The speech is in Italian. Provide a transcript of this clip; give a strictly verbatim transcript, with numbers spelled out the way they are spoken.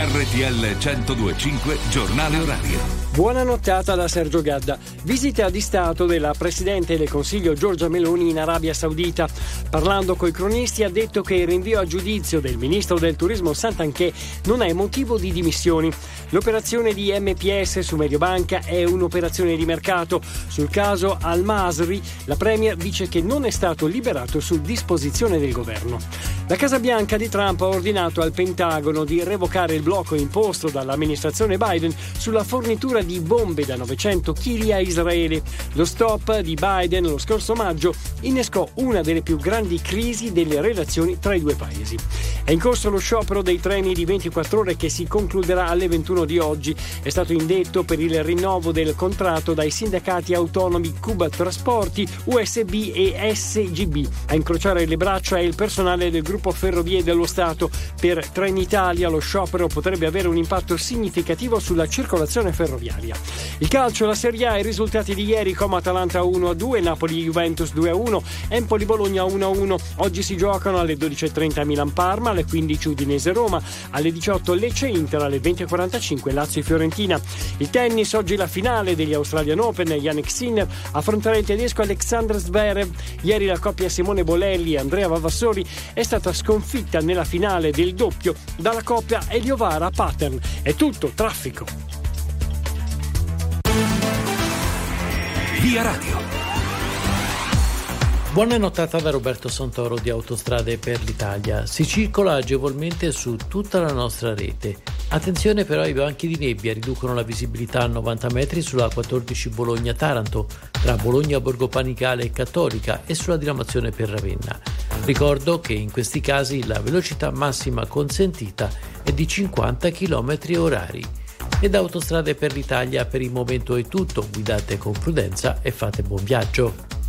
R T L centodue e cinque Giornale Orario. Buona nottata da Sergio Gadda. Visita di Stato della Presidente del Consiglio Giorgia Meloni in Arabia Saudita. Parlando coi cronisti ha detto che il rinvio a giudizio del ministro del Turismo Santanchè non è motivo di dimissioni. L'operazione di M P S su Mediobanca è un'operazione di mercato. Sul caso Al-Masri, la Premier dice che non è stato liberato su disposizione del governo. La Casa Bianca di Trump ha ordinato al Pentagono di revocare il blocco imposto dall'amministrazione Biden sulla fornitura di bombe da novecento chili a Israele. Lo stop di Biden lo scorso maggio innescò una delle più grandi crisi delle relazioni tra i due paesi. È in corso lo sciopero dei treni di ventiquattro ore che si concluderà alle ventuno di oggi. È stato indetto per il rinnovo del contratto dai sindacati autonomi Cuba Trasporti, U S B e S G B. A incrociare le braccia è il personale del gruppo Ferrovie dello Stato. Per Trenitalia lo sciopero potrebbe avere un impatto significativo sulla circolazione ferroviaria. Il calcio, la Serie A, i risultati di ieri: Como Atalanta uno a due, Napoli Juventus due a uno, Empoli Bologna uno a uno. Oggi si giocano alle dodici e trenta Milan Parma, alle quindici Udinese Roma, alle diciotto Lecce Inter, alle venti e quarantacinque Lazio Fiorentina. Il tennis, oggi la finale degli Australian Open. Jannik Sinner affronterà il tedesco Alexander Zverev. Ieri la coppia Simone Bolelli e Andrea Vavassori è stata sconfitta nella finale del doppio dalla coppia Eliovara Pattern. È tutto, traffico. Via Radio. Buona nottata da Roberto Santoro di Autostrade per l'Italia. Si circola agevolmente su tutta la nostra rete. Attenzione però, i banchi di nebbia riducono la visibilità a novanta metri sulla quattordici Bologna-Taranto, tra Bologna Borgo Panigale e Cattolica, e sulla diramazione per Ravenna. Ricordo che in questi casi la velocità massima consentita è di cinquanta chilometri orari. E da Autostrade per l'Italia per il momento è tutto. Guidate con prudenza e fate buon viaggio.